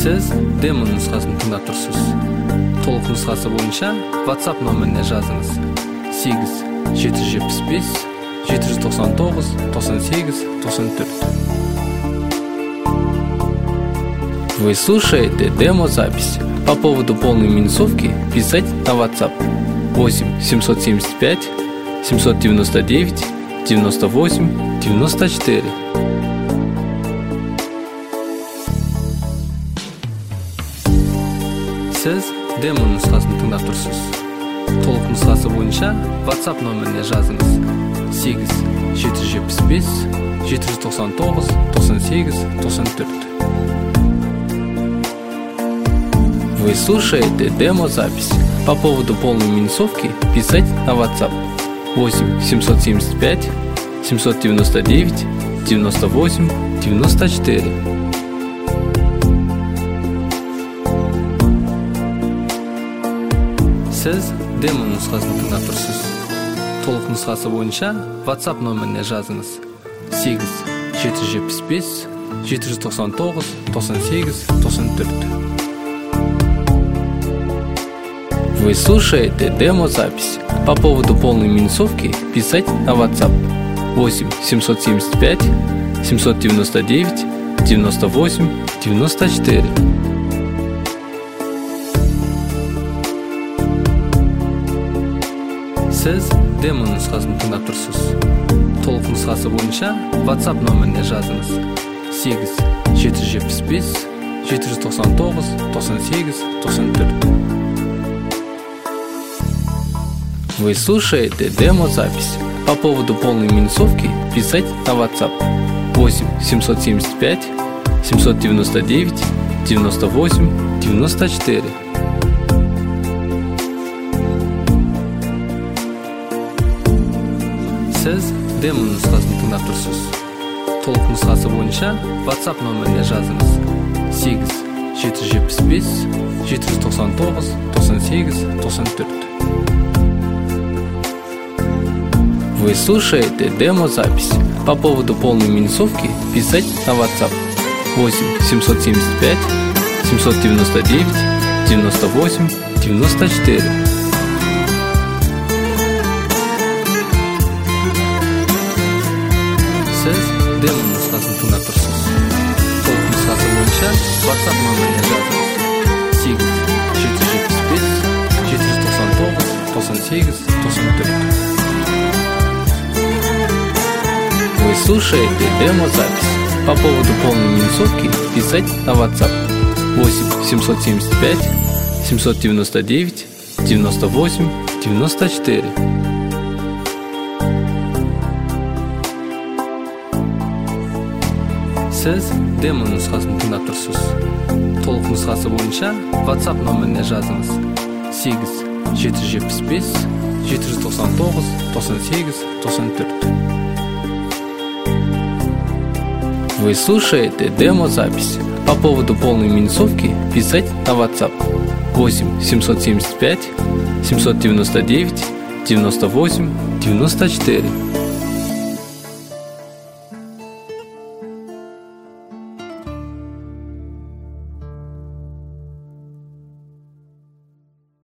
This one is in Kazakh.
Сіз демо нұсқасын тыңдап тұрсыз. Толық нұсқасы бойынша WhatsApp номеріне жазыңыз. 8-775-799-98-94. Вы слушаете демозапись. По поводу полной минусовки писать на WhatsApp 8-775-799-98-94. Сіз демо нұсқасын тыңдап тұрсыз. Толық нұсқасы бойынша WhatsApp номеріне жазыңыз. 8-775-799-98-94. Вы слушаете демозапись. По поводу полной минусовки писать на WhatsApp 8-775-799-98-94. Сіз демо нұсқасын тыңдап тұрсыз. Толық нұсқасы бойынша WhatsApp номеріне жазыңыз. 8-775-799-98-94. Вы слушаете демозапись. По поводу полной минусовки писать на WhatsApp 8-775-799-98-94. Сіз демо нұсқасын тыңдап тұрсыз. Толық нұсқасы бойынша WhatsApp номеріне жазыңыз. 8-775-799-98-94. Вы слушаете демозапись. По поводу полной минусовки писать на WhatsApp 8-775-799-98-94. Сіз демо нұсқасын тыңдап тұрсыз. Толық нұсқасы бойынша WhatsApp номеріне жазыңыз. 8-775-799-98-94. Вы слушаете демозапись. По поводу полной минусовки писать на WhatsApp 8-775-799-98-94. Сіз демо нұсқасын тыңдап тұрсыз. Толық нұсқасы бойынша WhatsApp номеріне жазыңыз. 8-775-799-98-94. Вы слушаете демозапись. По поводу полной минусовки писать на WhatsApp 8-775-799-98-94. Сіз демо нұсқасын тыңдап тұрсыз. Толық нұсқасы бойынша WhatsApp номеріне жазыңыз. 8-775-799-98-94. Вы слушаете демозапись. По поводу полной минусовки писать на WhatsApp 8-775-799-98-94.